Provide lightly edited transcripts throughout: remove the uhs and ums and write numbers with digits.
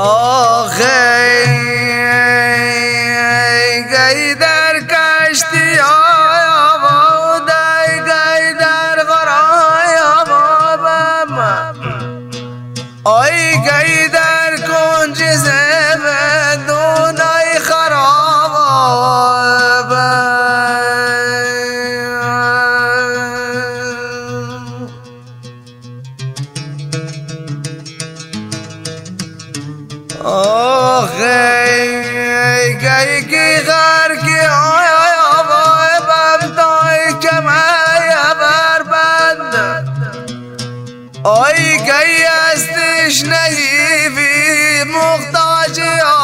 آخه گی در کشتی آباد گی در غرای آبادم آی گی در کنج زندون ای خراب آخه گی کی غر کی آیا بم تای کمای بربند آی گی استش نهیوی محتاج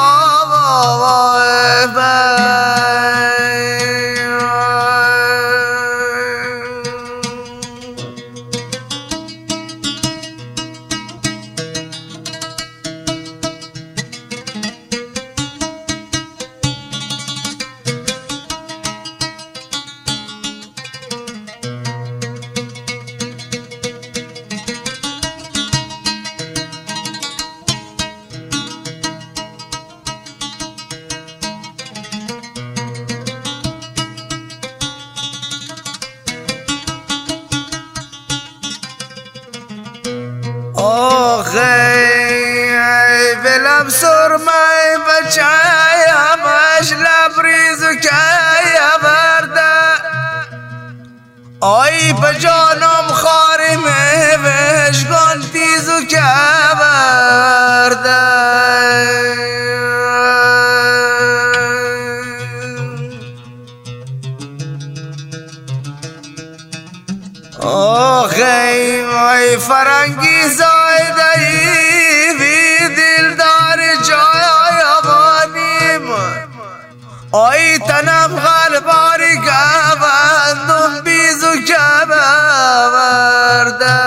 آخه بلم سرمای بچایا باش لبریزو کایا برده آی بجانم خاری میوشگان تیزو که برده آخه وای فرنگی زایده ای بی دلدار جای آبانیم آی تنم غلباری گوندم بیزو که برده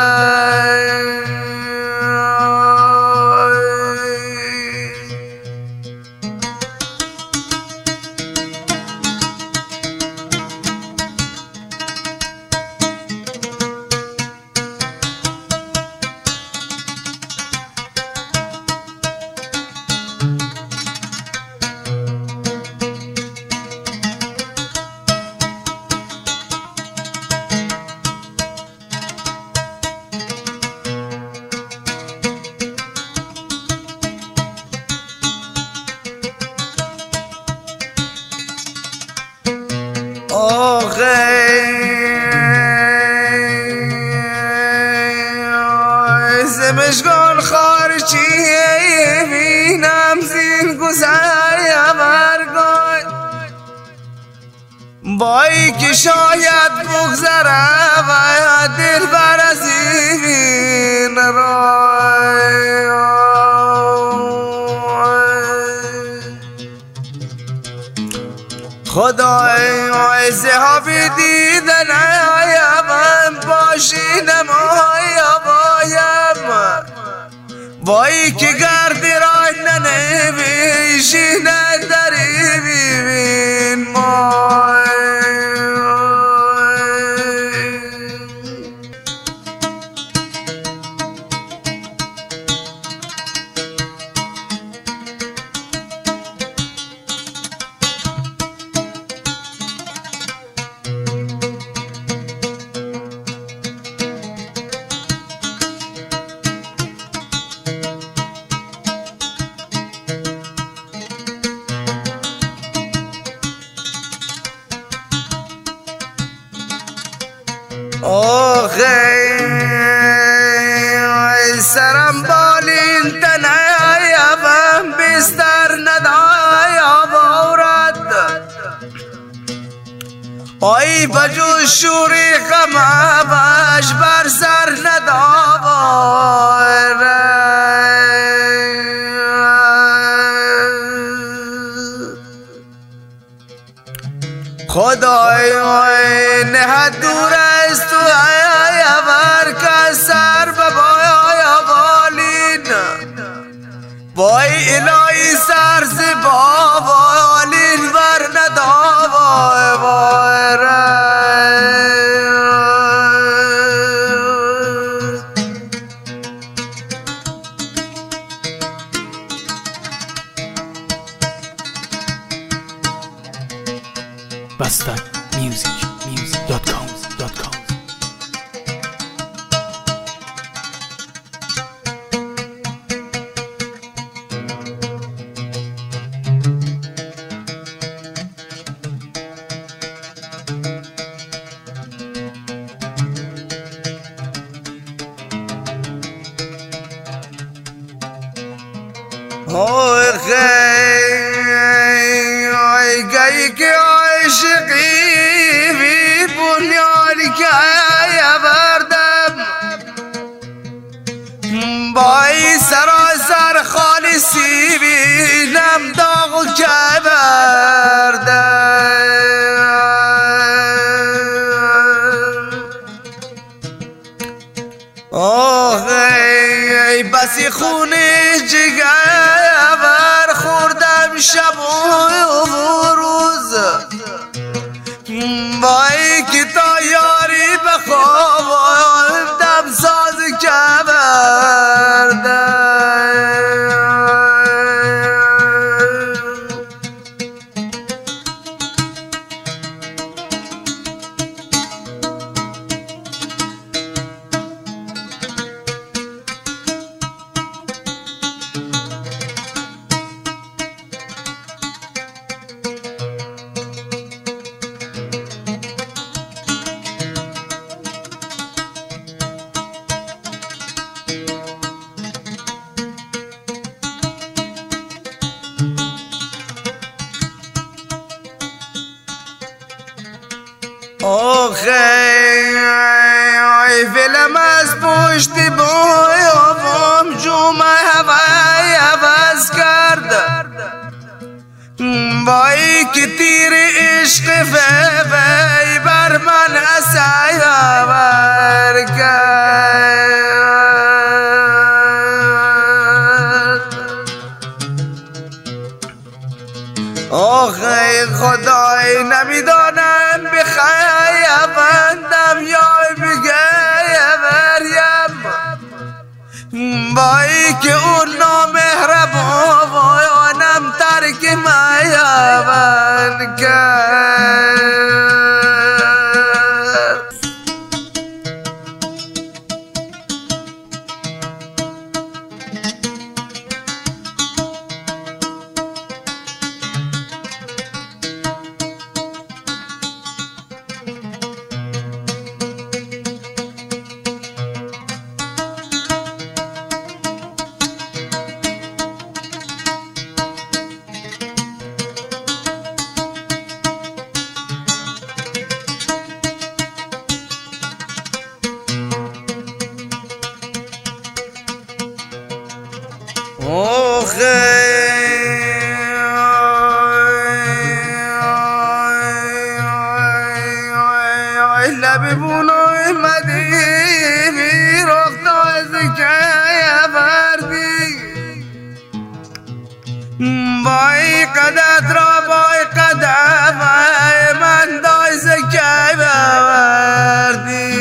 آخه زمشگان خارچی بینم زین گذای برگای بایی که شاید بگذره و دل برزی بین رای خدای زهابی دیدن آیم باشینم آیم وای که گردی رای ننویشینه داری ببین مای آخه سرم بالین تنایم بستر ندایا بورد آی بجو شوری غم باش بر سر نداور خدای نه دور است تو آیا بر که سر ببایا بالین وای الهی سر زبا بالین بر نداوای bastardmusic.com. گیک عاشقی بی بنیان که بردم بای سراسر خالصی بینم داغ که بردم ای بسی خون جگر خوردم شب و روز بایی که تا یاری بخواب دم ساز که بردم ای فیلم از پشت بایام جومه هوای عوض کرد بایی که تیر عشق فی بر من اسای آور کرد ای خدای نمیدانم بخیابندم یا بگیوریم بایی که اون نامهربانم ترک میابند کرد لب بونو مدی رخت از که بردی بای قدرت را بای قدم من دایز که بردی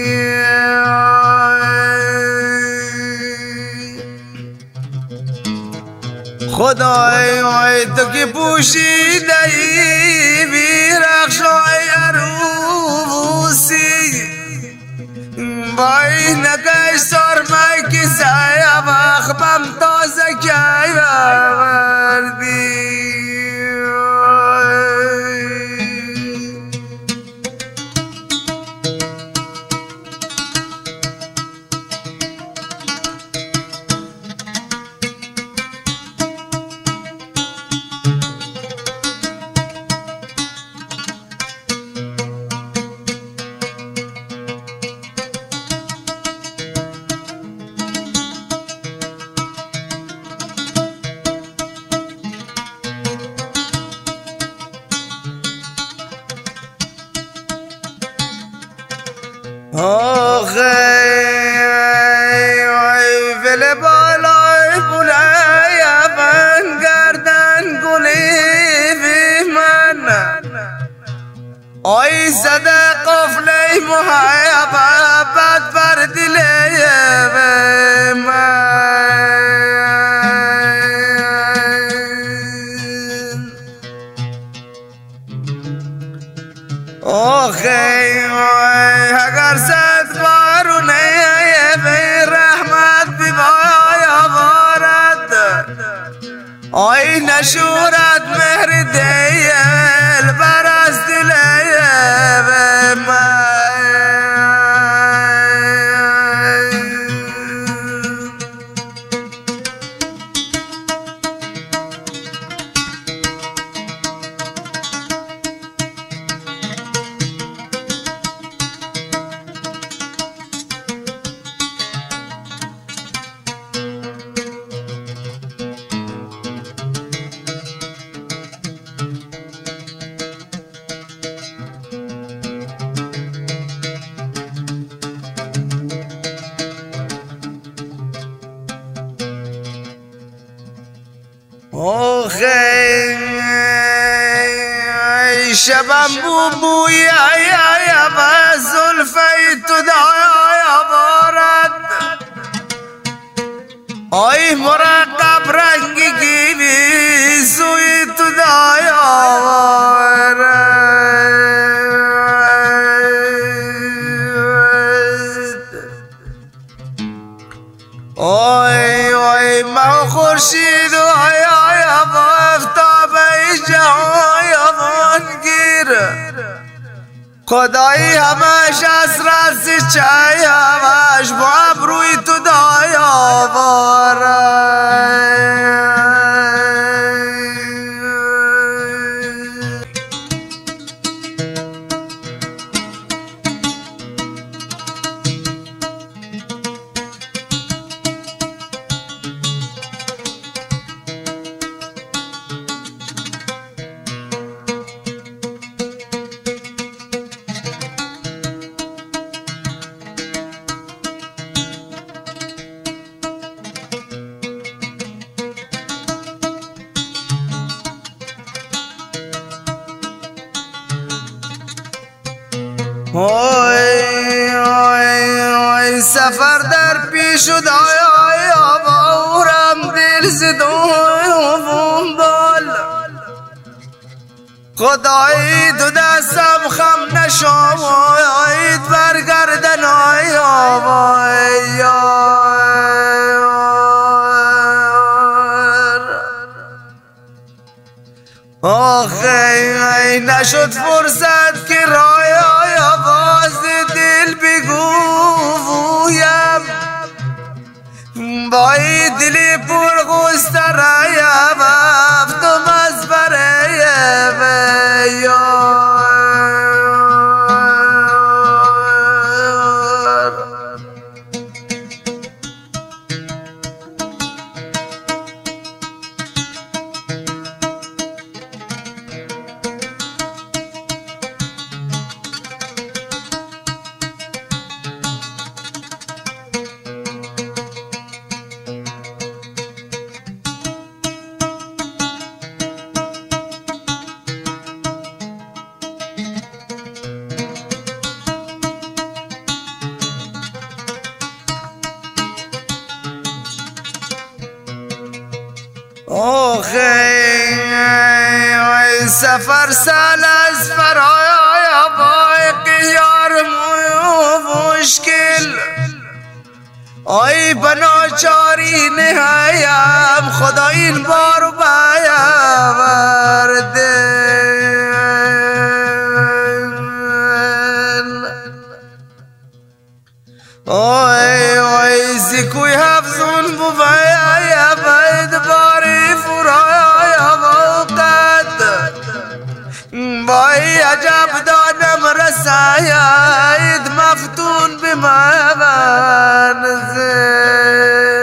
خدای تو که پوشیده ای بیرخشای عروسی بای نگه سرمه که سایه بخبم تازه که بردی فل بالای بلای من گردن گلی من آی زده قفله محبت بر دل من آی نشورت مهر دیل بر از دل من شبم بوی یا با زلفی تو دایا بارد آی مرقب رنگی گیوی سوی تو دایا بارد آی آی ما خورشید آیا با افتابه جایا خدایی همش از رسی چای همش با ابروی تو دایا بارد اوی سفر در پیش و دایا باورم دل زدوم بال خدایی تو دستم خم نشاید برگردن آیا آخه نشد فرصت که رایا باز دل بگویم بای دلی پر غوسته رایا بافتم از برای سفر سال از فرای با قیار مشکل آی بناچاری نهایم خدا این بار بیاورده آی آی زیکوی حفظون بویا باید باری فرای وقت بای عجب دانم رساید مفتون به منزل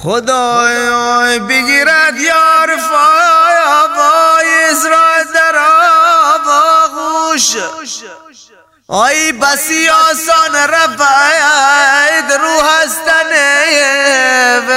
خدای بگیرد یار فایز را در آغوش آی بسی آسان رفت رو هستنه و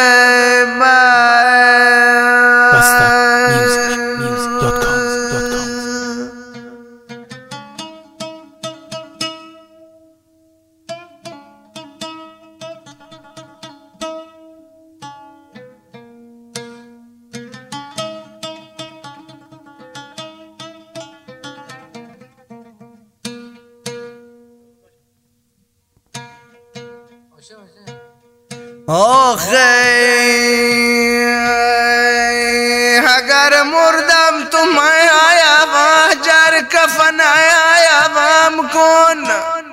آخه اگر مردم تو آیا جر کفن آیا کن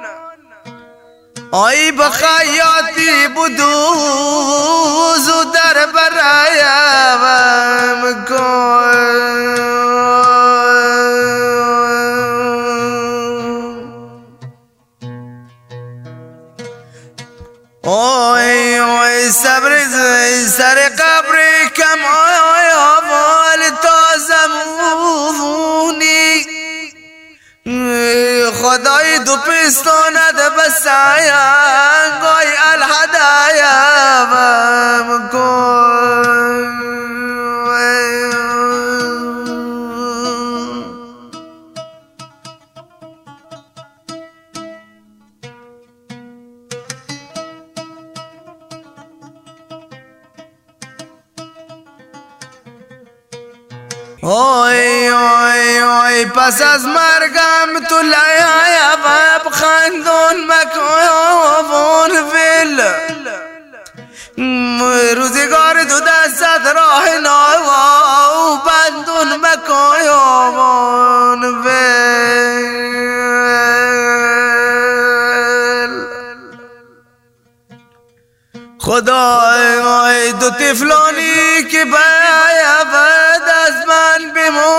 آی بخیاتی بدوز و در برایم کن اوی اوی صبر سر قبر کم آوال تازمونی خدای دو پستاند بسایا گوی الهدایا وم کن اوی اوی اوی پس از مرگم تو لیا و بخندون مکون فیل روزگار دو دست راه ناو بندون مکون فیل خدای دو طفلانی که باید از من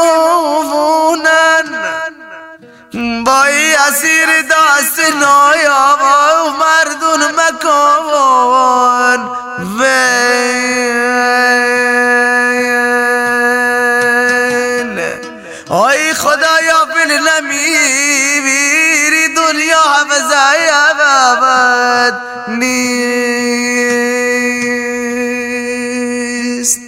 بمونن بای اسیر دست نایا و مردون مکان ویل آی خدایا فیل نمیری دنیا حفظای ابد نیست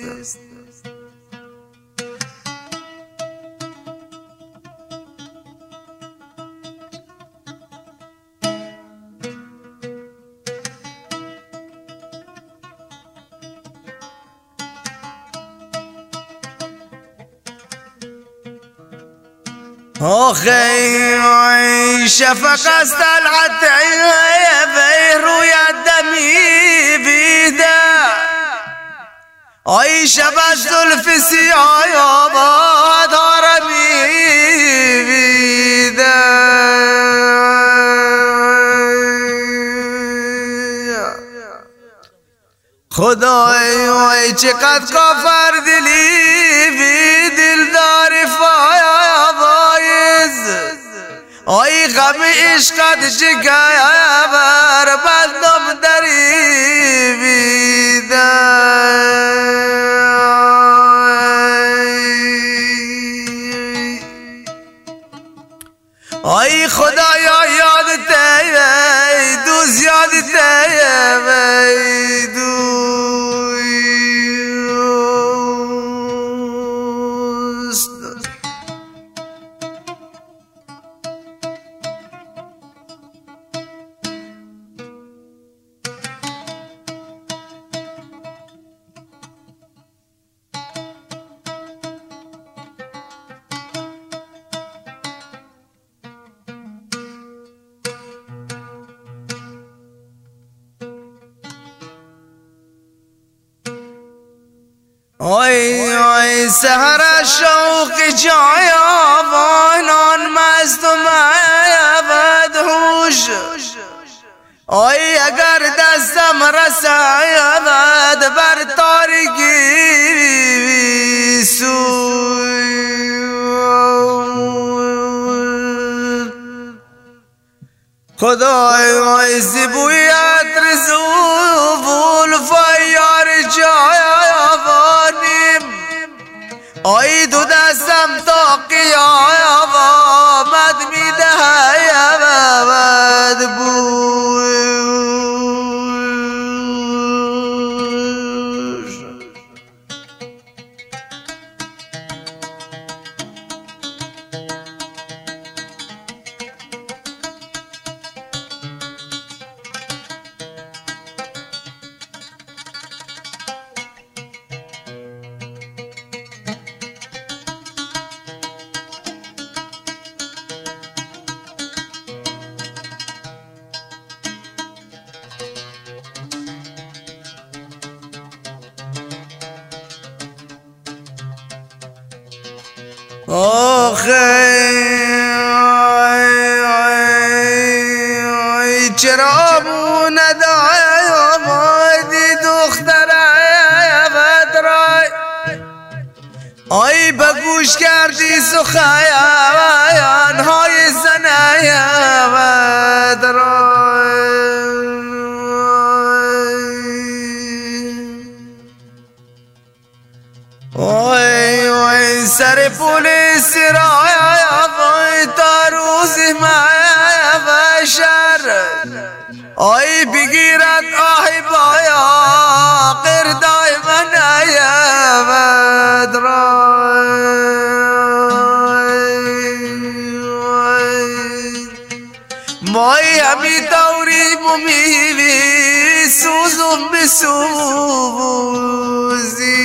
آخی شفق است طلعت روی دمی بیده آی شب از زلف سیاه آباد آرمی بیده خدای چقدر کافر دلی بی دلدار آی غم عشقت جگر بندم دری بیده آی خدایا یادت دوست یادت آی آی سحر شوق جای آوانان مست و معبد هوش آی اگر دستم رساید بر تارگی سوی خدای وای زیبویت رزول فیار جای آوانیم آی دو دستم تا قیامت میده یبد بوش آخه چرا مو ندامادی دختره بدرای آی بگوش کردی سخن های زنه بدرای وای سر پولیس رای تا روز بشر آی بگیرد آهی بایا قردای من یبد مای همی دوریم و میوی سوزم بسوزی